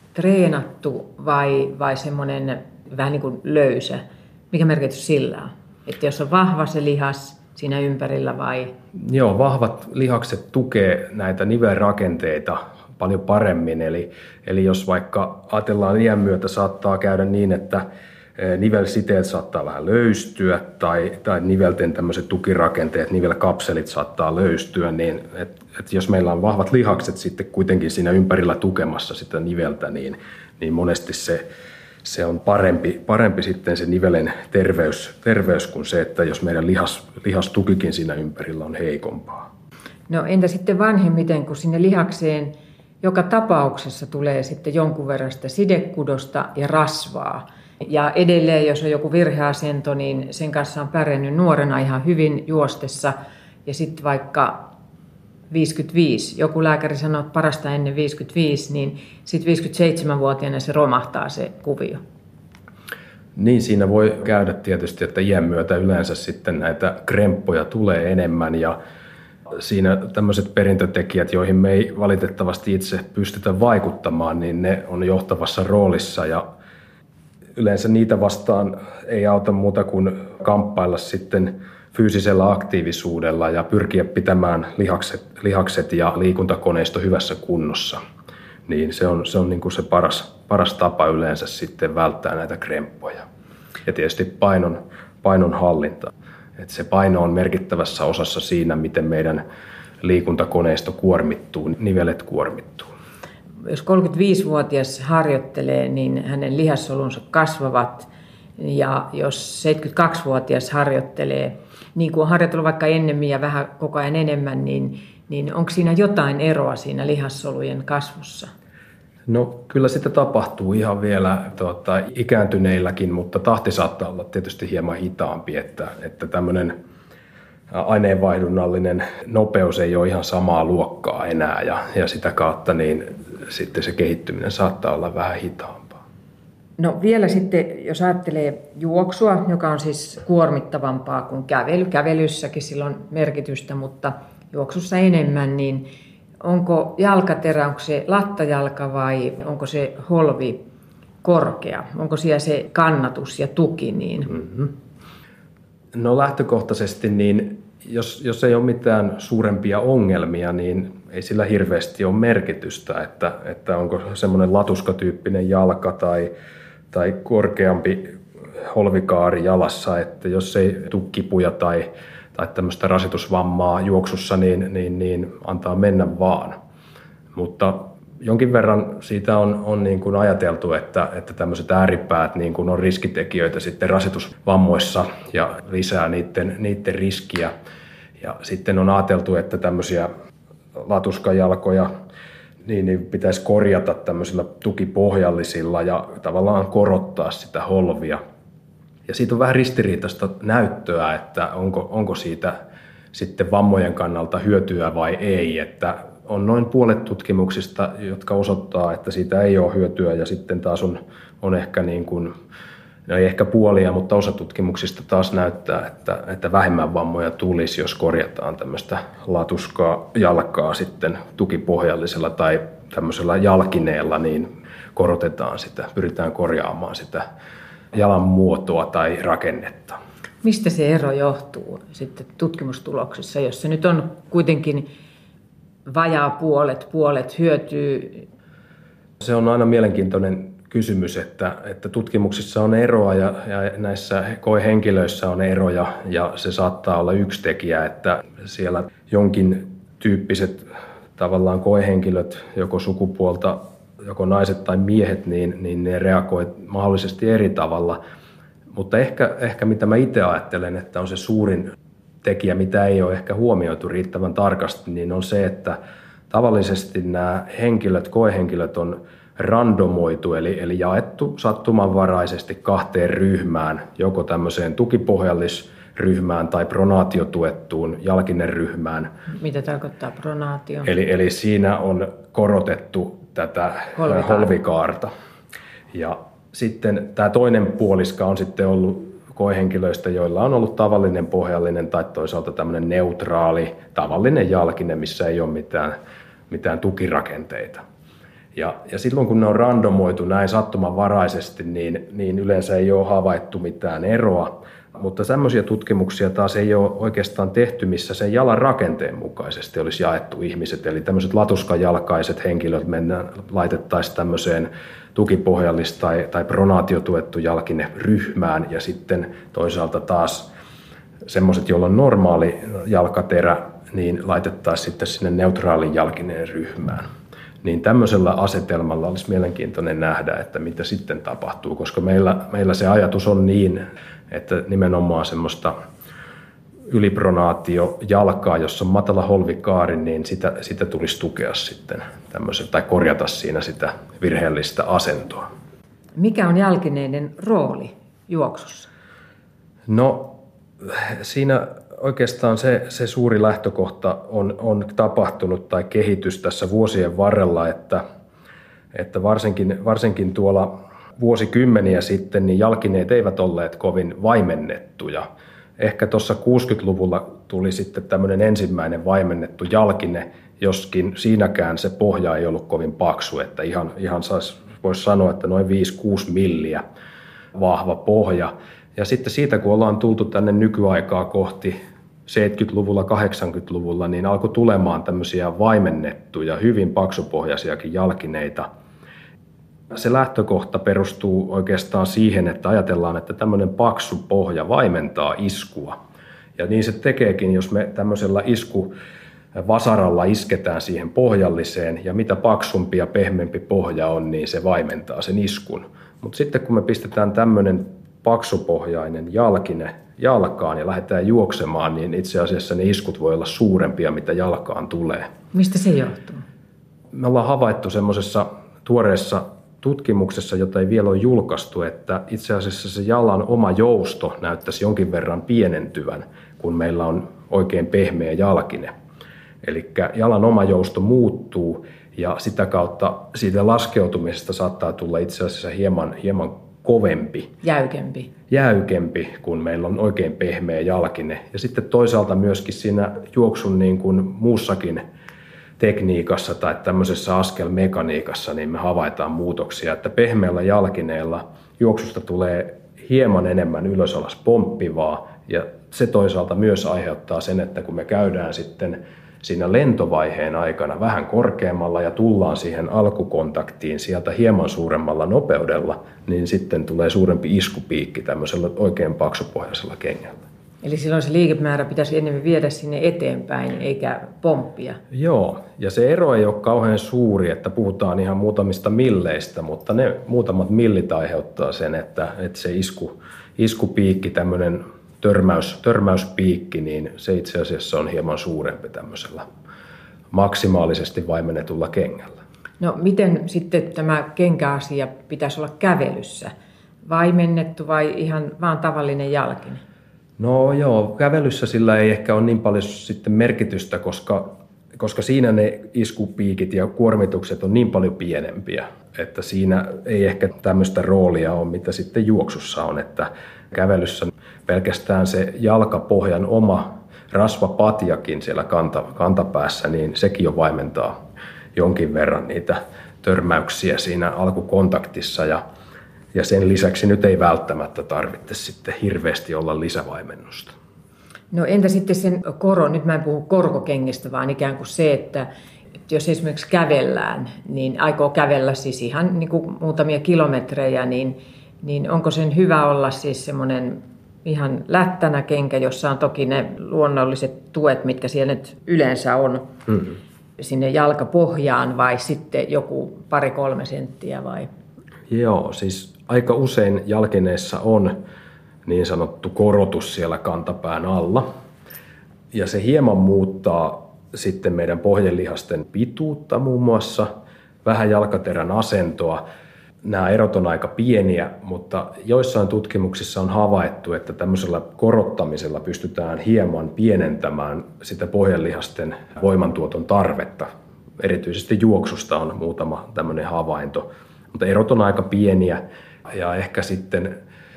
treenattu vai semmoinen vähän niin kuin löysä? Mikä merkitys sillä on? Että jos on vahva se lihas siinä ympärillä vai?
Joo, vahvat lihakset tukee näitä nivelrakenteita paljon paremmin. Eli jos vaikka ajatellaan iän myötä saattaa käydä niin, että nivelsiteet saattaa vähän löystyä tai nivelten tämmöiset tukirakenteet, nivelkapselit saattaa löystyä, niin että jos meillä on vahvat lihakset sitten kuitenkin siinä ympärillä tukemassa sitä niveltä, niin monesti se on parempi sitten se nivelen terveys kuin se, että jos meidän lihastukikin siinä ympärillä on heikompaa.
No entä sitten vanhemmiten, kun sinne lihakseen joka tapauksessa tulee sitten jonkun verran sitä sidekudosta ja rasvaa. Ja edelleen, jos on joku virheasento, niin sen kanssa on pärjännyt nuorena ihan hyvin juostessa. Ja sitten vaikka 55, joku lääkäri sanoo, että parasta ennen 55, niin sitten 57-vuotiaana se romahtaa se kuvio.
Niin, siinä voi käydä tietysti, että iän myötä yleensä sitten näitä kremppoja tulee enemmän ja siinä tämmöiset perintötekijät, joihin me ei valitettavasti itse pystytä vaikuttamaan, niin ne on johtavassa roolissa ja yleensä niitä vastaan ei auta muuta kuin kamppailla sitten fyysisellä aktiivisuudella ja pyrkiä pitämään lihakset ja liikuntakoneisto hyvässä kunnossa. Niin se on niin kuin se paras tapa yleensä sitten välttää näitä kremppoja. Ja tietysti painon hallinta. Et se paino on merkittävässä osassa siinä, miten meidän liikuntakoneisto kuormittuu, nivelet kuormittuu.
Jos 35-vuotias harjoittelee, niin hänen lihassolunsa kasvavat. Ja jos 72-vuotias harjoittelee, niin kuin on harjoitellut vaikka ennemmin ja vähän koko ajan enemmän, niin onko siinä jotain eroa siinä lihassolujen kasvussa?
No kyllä sitä tapahtuu ihan vielä ikääntyneilläkin, mutta tahti saattaa olla tietysti hieman hitaampi, että tämmöinen aineenvaihdunnallinen nopeus ei ole ihan samaa luokkaa enää ja sitä kautta niin sitten se kehittyminen saattaa olla vähän hitaampaa.
No vielä sitten, jos ajattelee juoksua, joka on siis kuormittavampaa kuin kävely. Kävelyssäkin sillä on merkitystä, mutta juoksussa enemmän, niin onko jalkaterä, onko se lattajalka vai onko se holvi korkea? Onko siellä se kannatus ja tuki?
Mm-hmm. No lähtökohtaisesti, niin jos ei ole mitään suurempia ongelmia, niin ei sillä hirveästi ole merkitystä, että onko semmoinen latuskatyyppinen jalka tai korkeampi holvikaari jalassa, että jos ei tule kipuja tai tämmöistä rasitusvammaa juoksussa, niin antaa mennä vaan. Mutta jonkin verran siitä on niin kuin ajateltu, että tämmöiset ääripäät niin kuin on riskitekijöitä sitten rasitusvammoissa ja lisää niiden riskiä. Ja sitten on ajateltu, että tämmöisiä latuskajalkoja niin pitäisi korjata tämmöisillä tukipohjallisilla ja tavallaan korottaa sitä holvia. Ja siitä on vähän ristiriitaista näyttöä, että onko siitä sitten vammojen kannalta hyötyä vai ei. Että on noin puolet tutkimuksista, jotka osoittaa, että siitä ei ole hyötyä ja sitten taas on ehkä niin kuin, no ei ehkä puolia, mutta osa tutkimuksista taas näyttää, että vähemmän vammoja tulisi, jos korjataan tämmöistä latuskaa jalkaa sitten tukipohjallisella tai tämmöisellä jalkineella, niin korotetaan sitä, pyritään korjaamaan sitä jalan muotoa tai rakennetta.
Mistä se ero johtuu sitten tutkimustuloksissa, jos se nyt on kuitenkin vajaa puolet hyötyy?
Se on aina mielenkiintoinen kysymys, että tutkimuksissa on eroa ja näissä koehenkilöissä on eroja ja se saattaa olla yksi tekijä, että siellä jonkin tyyppiset tavallaan koehenkilöt, joko sukupuolta, joko naiset tai miehet, niin ne reagoi mahdollisesti eri tavalla. Mutta ehkä mitä mä itse ajattelen, että on se suurin tekijä, mitä ei ole ehkä huomioitu riittävän tarkasti, niin on se, että tavallisesti nämä koehenkilöt on randomoitu, eli jaettu sattumanvaraisesti 2 ryhmään, joko tämmöiseen tukipohjallisryhmään tai pronaatiotuettuun jalkineryhmään.
Mitä tarkoittaa pronaatio?
Eli siinä on korotettu tätä holvikaarta. Ja sitten tämä toinen puoliska on sitten ollut koehenkilöistä, joilla on ollut tavallinen pohjallinen tai toisaalta tämmöinen neutraali, tavallinen jalkine, missä ei ole mitään tukirakenteita. Ja silloin kun ne on randomoitu näin sattumanvaraisesti, niin yleensä ei ole havaittu mitään eroa. Mutta semmoisia tutkimuksia taas ei ole oikeastaan tehty, missä sen jalan rakenteen mukaisesti olisi jaettu ihmiset. Eli tämmöiset latuskajalkaiset henkilöt laitettaisiin tämmöiseen tukipohjallis- tai pronaatiotuettu jalkineryhmään. Ja sitten toisaalta taas semmoiset, joilla on normaali jalkaterä, niin laitettaisiin sitten sinne neutraalin jalkineen ryhmään. Niin tämmöisellä asetelmalla olisi mielenkiintoinen nähdä, että mitä sitten tapahtuu, koska meillä se ajatus on niin, että nimenomaan semmoista ylipronaatiojalkaa, jossa on matala holvikaari, niin sitä tulisi tukea sitten tai korjata siinä sitä virheellistä asentoa.
Mikä on jalkineiden rooli juoksussa? No
siinä oikeastaan se suuri lähtökohta on tapahtunut tai kehitys tässä vuosien varrella, että varsinkin tuolla vuosikymmeniä sitten niin jalkineet eivät olleet kovin vaimennettuja. Ehkä tuossa 60-luvulla tuli sitten tämmöinen ensimmäinen vaimennettu jalkine, joskin siinäkään se pohja ei ollut kovin paksu, että ihan voisi sanoa, että noin 5-6 milliä vahva pohja. Ja sitten siitä, kun ollaan tultu tänne nykyaikaa kohti 70-luvulla, 80-luvulla, niin alkoi tulemaan tämmöisiä vaimennettuja, hyvin paksupohjaisiakin jalkineita. Se lähtökohta perustuu oikeastaan siihen, että ajatellaan, että tämmöinen paksu pohja vaimentaa iskua. Ja niin se tekeekin, jos me tämmöisellä vasaralla isketään siihen pohjalliseen ja mitä paksumpi ja pehmeämpi pohja on, niin se vaimentaa sen iskun. Mutta sitten kun me pistetään tämmöinen paksupohjainen jalkine jalkaan ja lähdetään juoksemaan, niin itse asiassa ne iskut voi olla suurempia, mitä jalkaan tulee.
Mistä se johtuu?
Me ollaan havaittu semmoisessa tuoreessa tutkimuksessa, jota ei vielä ole julkaistu, että itse asiassa se jalan oma jousto näyttäisi jonkin verran pienentyvän, kun meillä on oikein pehmeä jalkine. Eli jalan oma jousto muuttuu ja sitä kautta siitä laskeutumisesta saattaa tulla itse asiassa hieman kovempi. Jäykempi, kun meillä on oikein pehmeä jalkine. Ja sitten toisaalta myöskin siinä juoksun niin kuin muussakin tekniikassa tai tämmöisessä askelmekaniikassa, niin me havaitaan muutoksia, että pehmeällä jalkineella juoksusta tulee hieman enemmän ylös-alas pomppivaa, ja se toisaalta myös aiheuttaa sen, että kun me käydään sitten siinä lentovaiheen aikana vähän korkeammalla ja tullaan siihen alkukontaktiin sieltä hieman suuremmalla nopeudella, niin sitten tulee suurempi iskupiikki tämmöisellä oikein paksupohjaisella kengällä.
Eli silloin se liikemäärä pitäisi enemmän viedä sinne eteenpäin, eikä pomppia.
Joo, ja se ero ei ole kauhean suuri, että puhutaan ihan muutamista milleistä, mutta ne muutamat millit aiheuttaa sen, että se iskupiikki, tämmöinen törmäyspiikki, niin se itse asiassa on hieman suurempi tämmöisellä maksimaalisesti vaimennetulla kengällä.
No miten sitten tämä kenkäasia pitäisi olla kävelyssä? Vaimennettu vai ihan vaan tavallinen jalkine?
No joo, kävelyssä sillä ei ehkä ole niin paljon sitten merkitystä, koska siinä ne iskupiikit ja kuormitukset on niin paljon pienempiä, että siinä ei ehkä tämmöistä roolia ole, mitä sitten juoksussa on, että kävelyssä pelkästään se jalkapohjan oma rasvapatjakin siellä kantapäässä, niin sekin jo vaimentaa jonkin verran niitä törmäyksiä siinä alkukontaktissa ja sen lisäksi nyt ei välttämättä tarvitse sitten hirveästi olla lisävaimennusta.
No entä sitten sen nyt mä en puhu korkokengistä, vaan ikään kuin se, että jos esimerkiksi kävellään, niin aikoo kävellä siis ihan niin kuin muutamia kilometrejä, niin onko sen hyvä olla siis semmoinen ihan lättänä kenkä, jossa on toki ne luonnolliset tuet, mitkä siellä nyt yleensä on sinne jalkapohjaan, vai sitten joku 2-3 senttiä vai?
Joo, siis aika usein jalkineessa on niin sanottu korotus siellä kantapään alla. Ja se hieman muuttaa sitten meidän pohjelihasten pituutta muun muassa, vähän jalkaterän asentoa. Nämä erot on aika pieniä, mutta joissain tutkimuksissa on havaittu, että tämmöisellä korottamisella pystytään hieman pienentämään sitä pohjelihasten voimantuoton tarvetta. Erityisesti juoksusta on muutama tämmöinen havainto, mutta erot on aika pieniä ja ehkä sitten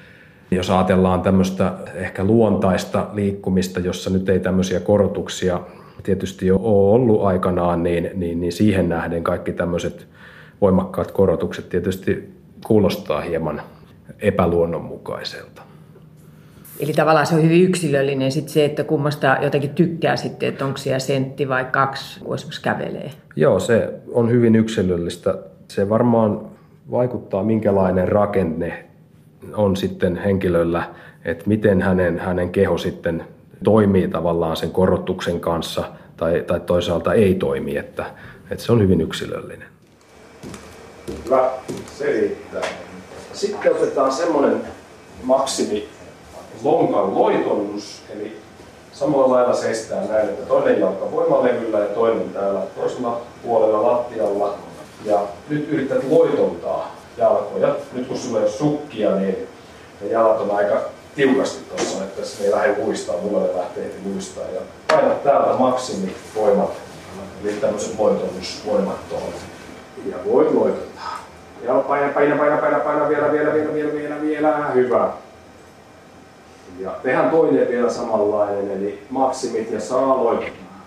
jos ajatellaan tämmöistä ehkä luontaista liikkumista, jossa nyt ei tämmöisiä korotuksia tietysti ole ollut aikanaan, niin siihen nähden kaikki tämmöiset voimakkaat korotukset tietysti kuulostaa hieman epäluonnonmukaiselta.
Eli tavallaan se on hyvin yksilöllinen sitten se, että kummasta jotenkin tykkää sitten, että onko siellä sentti vai 2, kun esimerkiksi kävelee.
Joo, se on hyvin yksilöllistä. Se varmaan vaikuttaa, minkälainen rakenne on sitten henkilöllä, että miten hänen keho sitten toimii tavallaan sen korotuksen kanssa tai toisaalta ei toimi, että se on hyvin yksilöllinen. Hyvä, se riittää. Sitten otetaan semmoinen maksimi lonkan loitonnus, eli samalla lailla seistään näin, että toinen jalka voimalevyllä ja toinen täällä toisella puolella lattialla. Ja nyt yrität loitontaa jalkoja. Nyt kun sulla ei ole sukkia, niin ne jalat on aika tiukasti tuossa, että se ei lähde uistaa, mulla ne lähtee uistaa. Ja painat täältä maksimivoimat, eli tämmöiset loitonnusvoimat tuohon. Ja voit loitottaa. Ja paina vielä. Hyvä. Ja tehdään toinen vielä samanlainen, eli maksimit ja saa loitottaa.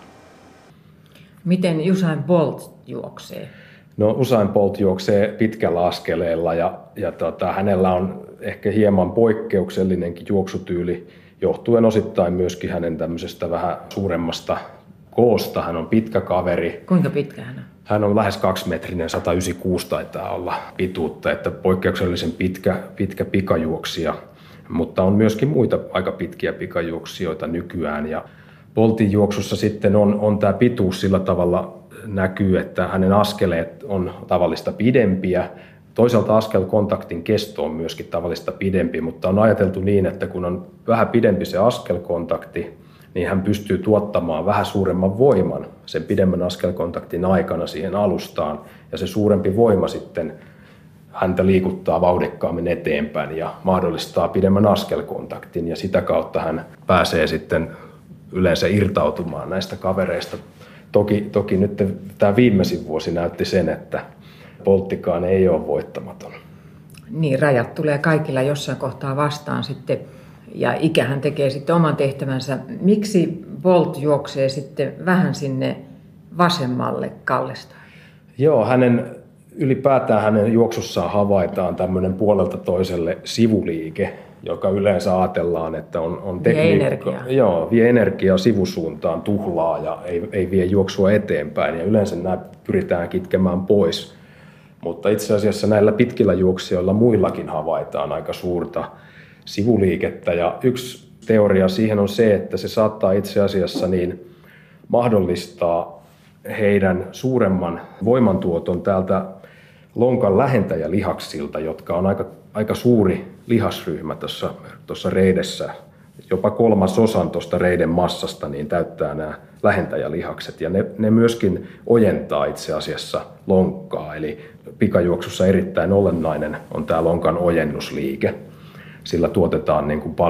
Miten Usain Bolt juoksee?
No Usain Bolt juoksee pitkällä askeleella ja hänellä on ehkä hieman poikkeuksellinenkin juoksutyyli, johtuen osittain myöskin hänen tämmöisestä vähän suuremmasta koosta. Hän on pitkä kaveri.
Kuinka pitkä hän on?
Hän on lähes 2-metrinen, 196 taitaa olla pituutta, että poikkeuksellisen pitkä pikajuoksija. Mutta on myöskin muita aika pitkiä pikajuoksijoita nykyään. Ja Boltin juoksussa sitten on tämä pituus sillä tavalla näkyy, että hänen askeleet on tavallista pidempiä. Toisaalta askelkontaktin kesto on myöskin tavallista pidempi, mutta on ajateltu niin, että kun on vähän pidempi se askelkontakti, niin hän pystyy tuottamaan vähän suuremman voiman sen pidemmän askelkontaktin aikana siihen alustaan. Ja se suurempi voima sitten häntä liikuttaa vauhdikkaammin eteenpäin ja mahdollistaa pidemmän askelkontaktin. Ja sitä kautta hän pääsee sitten yleensä irtautumaan näistä kavereista. Toki nyt tämä viimeisin vuosi näytti sen, että Bolttikaan ei ole voittamaton.
Niin, rajat tulee kaikilla jossain kohtaa vastaan sitten, ja ikähän tekee sitten oman tehtävänsä. Miksi Bolt juoksee sitten vähän sinne vasemmalle Kallesta?
Joo, ylipäätään hänen juoksussaan havaitaan tämmöinen puolelta toiselle sivuliike, joka yleensä ajatellaan, että on tekniikka. Vie energiaa sivusuuntaan, tuhlaa ja ei vie juoksua eteenpäin. Ja yleensä nämä pyritään kitkemään pois. Mutta itse asiassa näillä pitkillä juoksijoilla muillakin havaitaan aika suurta sivuliikettä. Ja yksi teoria siihen on se, että se saattaa itse asiassa niin mahdollistaa heidän suuremman voimantuoton täältä lonkan lähentäjälihaksilta, jotka on aika suuri lihasryhmä tuossa reidessä. Jopa 1/3 tuosta reiden massasta niin täyttää nämä lähentäjälihakset, ja ne myöskin ojentaa itse asiassa lonkkaa. Eli pikajuoksussa erittäin olennainen on tämä lonkan ojennusliike. Sillä tuotetaan niin kuin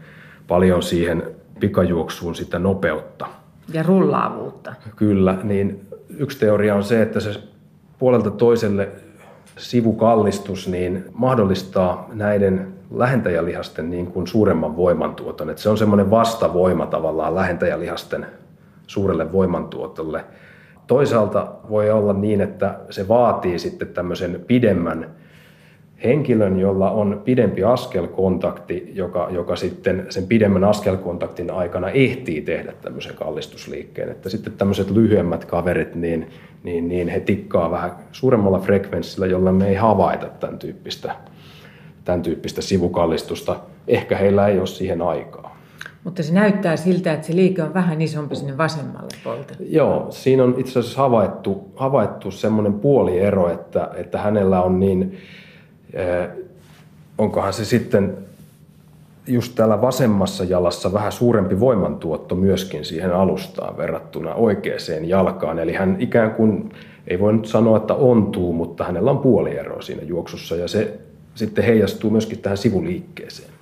paljon siihen pikajuoksuun sitä nopeutta.
Ja rullaavuutta.
Kyllä, niin yksi teoria on se, että se puolelta toiselle sivukallistus niin mahdollistaa näiden lähentäjälihasten niin kuin suuremman voimantuoton. Että se on semmoinen vastavoima tavallaan lähentäjälihasten suurelle voimantuotolle. Toisaalta voi olla niin, että se vaatii sitten tämmöisen pidemmän henkilön, jolla on pidempi askelkontakti, joka sitten sen pidemmän askelkontaktin aikana ehtii tehdä tämmöisen kallistusliikkeen. Että sitten tämmöiset lyhyemmät kaverit, niin he tikkaa vähän suuremmalla frekvenssillä, jolla me ei havaita tämän tyyppistä sivukallistusta. Ehkä heillä ei ole siihen aikaa.
Mutta se näyttää siltä, että se liike on vähän isompi sinne vasemmalle Boltille.
Joo, siinä on itse asiassa havaittu semmoinen puoliero, että hänellä on niin, onkohan se sitten just täällä vasemmassa jalassa vähän suurempi voimantuotto myöskin siihen alustaan verrattuna oikeaan jalkaan. Eli hän ikään kuin, ei voi nyt sanoa, että ontuu, mutta hänellä on puoliero siinä juoksussa ja se sitten heijastuu myöskin tähän sivuliikkeeseen.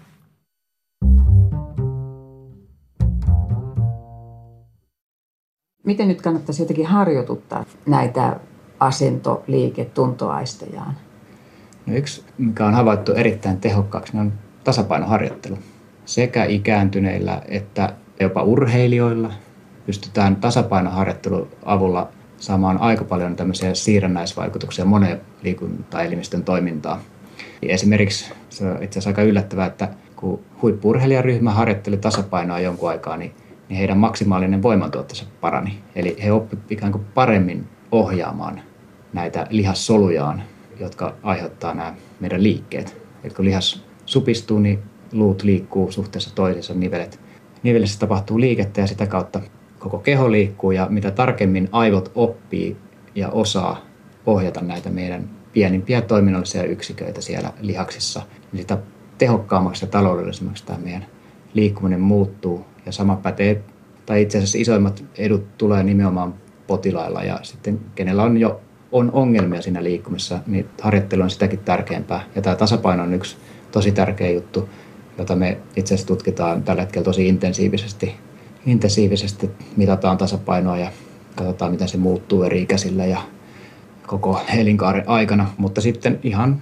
Miten nyt kannattaisi jotenkin harjoituttaa näitä asento-, liike-, tuntoaistejaan?
No yksi, mikä on havaittu erittäin tehokkaaksi, on tasapainoharjoittelu. Sekä ikääntyneillä että jopa urheilijoilla pystytään tasapainoharjoittelun avulla saamaan aika paljon tämmöisiä siirrännäisvaikutuksia monen liikuntaelimistön toimintaan. Esimerkiksi se on itse asiassa aika yllättävää, että kun huippu-urheilijaryhmä harjoitteli tasapainoa jonkun aikaa, niin heidän maksimaalinen voimantuottonsa parani. Eli he oppivat ikään kuin paremmin ohjaamaan näitä lihassolujaan, jotka aiheuttaa nämä meidän liikkeet. Eli kun lihas supistuu, niin luut liikkuu suhteessa toisiinsa, nivelessä tapahtuu liikettä ja sitä kautta koko keho liikkuu. Ja mitä tarkemmin aivot oppii ja osaa ohjata näitä meidän pienimpiä toiminnallisia yksiköitä siellä lihaksissa, niin sitä tehokkaammaksi ja taloudellisemmaksi tämä meidän liikkuminen muuttuu. Ja sama pätee, tai itse asiassa isoimmat edut tulee nimenomaan potilailla ja sitten kenellä on ongelmia siinä liikkumisessa, niin harjoittelu on sitäkin tärkeämpää. Ja tämä tasapaino on yksi tosi tärkeä juttu, jota me itse asiassa tutkitaan tällä hetkellä tosi intensiivisesti mitataan tasapainoa ja katsotaan, miten se muuttuu eri ikäisillä ja koko elinkaaren aikana. Mutta sitten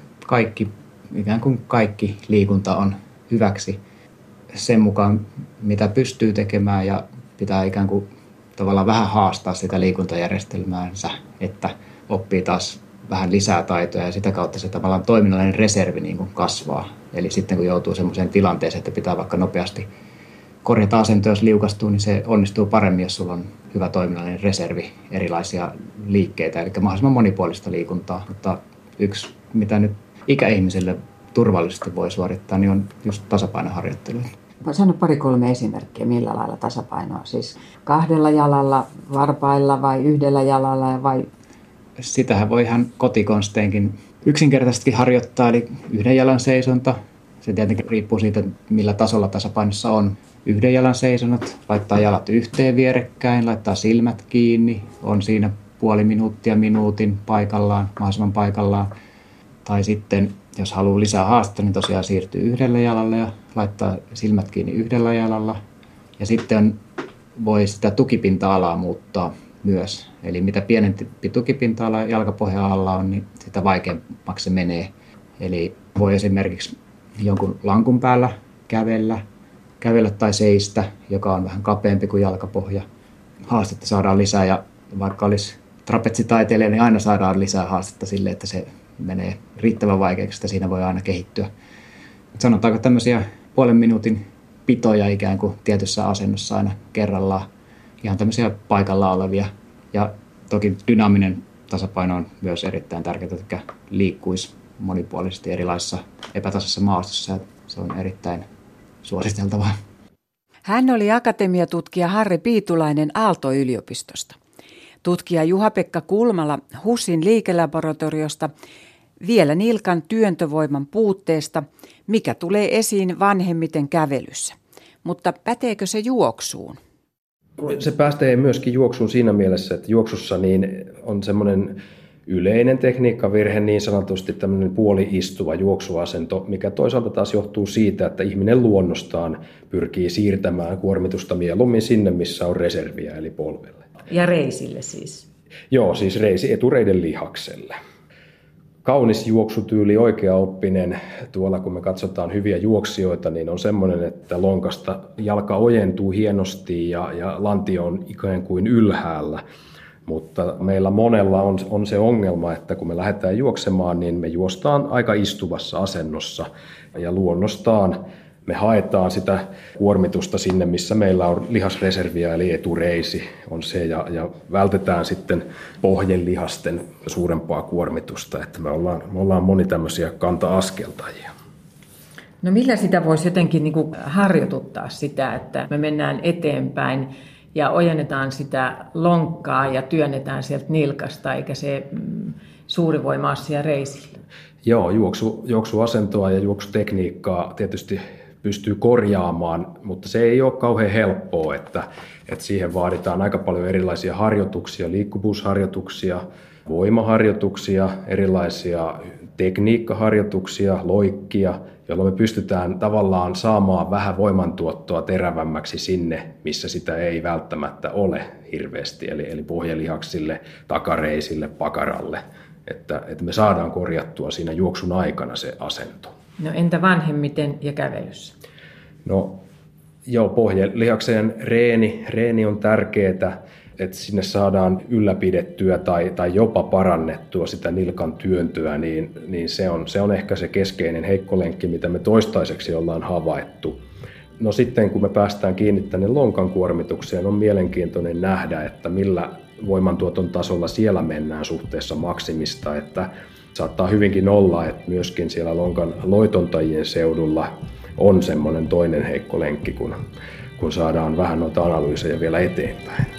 ikään kuin kaikki liikunta on hyväksi sen mukaan, mitä pystyy tekemään ja pitää ikään kuin tavallaan vähän haastaa sitä liikuntajärjestelmäänsä, että oppii taas vähän lisää taitoja ja sitä kautta se tavallaan toiminnallinen reservi niin kuin kasvaa. Eli sitten kun joutuu semmoiseen tilanteeseen, että pitää vaikka nopeasti korjata asentoa, jos liukastuu, niin se onnistuu paremmin, jos sulla on hyvä toiminnallinen reservi, erilaisia liikkeitä, eli mahdollisimman monipuolista liikuntaa. Mutta yksi, mitä nyt ikäihmiselle turvallisesti voi suorittaa, niin on just tasapainoharjoittelu.
Sano 2-3 esimerkkiä, millä lailla tasapainoa. Siis 2 jalalla, varpailla vai 1 jalalla vai?
Sitähän voi ihan kotikonsteinkin yksinkertaisesti harjoittaa, eli 1 jalan seisonta. Se tietenkin riippuu siitä, millä tasolla tasapainossa on. 1 jalan seisonnat, laittaa jalat yhteen vierekkäin, laittaa silmät kiinni, on siinä puoli minuuttia, minuutin paikallaan, mahdollisimman paikallaan. Tai sitten, jos haluaa lisää haastetta, niin tosiaan siirtyy 1 jalalle ja laittaa silmät kiinni 1 jalalla. Ja sitten voi sitä tukipinta-alaa muuttaa myös. Eli mitä pienempi tukipinta-ala jalkapohjan alla on, niin sitä vaikeammaksi se menee. Eli voi esimerkiksi jonkun lankun päällä kävellä tai seistä, joka on vähän kapeampi kuin jalkapohja. Haastetta saadaan lisää ja vaikka olisi trapetsitaiteilija, niin aina saadaan lisää haastetta sille, että se menee riittävän vaikeaksi, että siinä voi aina kehittyä. Sanotaanko tämmöisiä puolen minuutin pitoja ikään kuin tietyssä asennossa aina kerrallaan. Ihan tämmöisiä paikallaan olevia. Ja toki dynaaminen tasapaino on myös erittäin tärkeää, että liikkuisi monipuolisesti erilaisissa epätasaisissa maastossa. Se on erittäin suositeltavaa.
Hän oli akatemiatutkija Harri Piitulainen Aalto-yliopistosta. Tutkija Juha-Pekka Kulmala HUSin liikelaboratoriosta vielä nilkan työntövoiman puutteesta, mikä tulee esiin vanhemmiten kävelyssä. Mutta päteekö se juoksuun?
Se päästee myöskin juoksuun siinä mielessä, että juoksussa niin on semmoinen yleinen tekniikkavirhe, niin sanotusti tämmöinen puoli-istuva juoksuasento, mikä toisaalta taas johtuu siitä, että ihminen luonnostaan pyrkii siirtämään kuormitusta mieluummin sinne, missä on reserviä, eli polvelle.
Ja reisille siis?
Joo, siis reisi etureiden lihakselle. Kaunis juoksutyyli, oikeaoppinen, tuolla kun me katsotaan hyviä juoksijoita, niin on semmoinen, että lonkasta jalka ojentuu hienosti ja lantio on ikään kuin ylhäällä. Mutta meillä monella on se ongelma, että kun me lähdetään juoksemaan, niin me juostaan aika istuvassa asennossa ja luonnostaan me haetaan sitä kuormitusta sinne, missä meillä on lihasreserviä, eli etureisi on se, ja vältetään sitten pohjelihasten suurempaa kuormitusta, että me ollaan moni tämmöisiä kanta-askeltajia.
No millä sitä voisi jotenkin niin kuin harjoituttaa sitä, että me mennään eteenpäin ja ojennetaan sitä lonkkaa ja työnnetään sieltä nilkasta, eikä se suuri voima ole siellä reisillä?
Joo, juoksuasentoa ja juoksutekniikkaa tietysti pystyy korjaamaan, mutta se ei ole kauhean helppoa, että siihen vaaditaan aika paljon erilaisia harjoituksia, liikkuvuusharjoituksia, voimaharjoituksia, erilaisia tekniikkaharjoituksia, loikkia, jolloin me pystytään tavallaan saamaan vähän voimantuottoa terävämmäksi sinne, missä sitä ei välttämättä ole hirveästi, eli pohjelihaksille, takareisille, pakaralle, että me saadaan korjattua siinä juoksun aikana se asento.
No entä vanhemmiten ja kävelyssä?
No joo, pohjelihaksen reeni on tärkeää, että sinne saadaan ylläpidettyä tai jopa parannettua sitä nilkan työntöä, niin se on ehkä se keskeinen heikko lenkki, mitä me toistaiseksi ollaan havaittu. No sitten kun me päästään kiinni tänne lonkan kuormitukseen, on mielenkiintoinen nähdä, että millä voimantuoton tasolla siellä mennään suhteessa maksimista, että saattaa hyvinkin olla, että myöskin siellä lonkan loitontajien seudulla on semmoinen toinen heikko lenkki, kun saadaan vähän noita analyysejä vielä eteenpäin.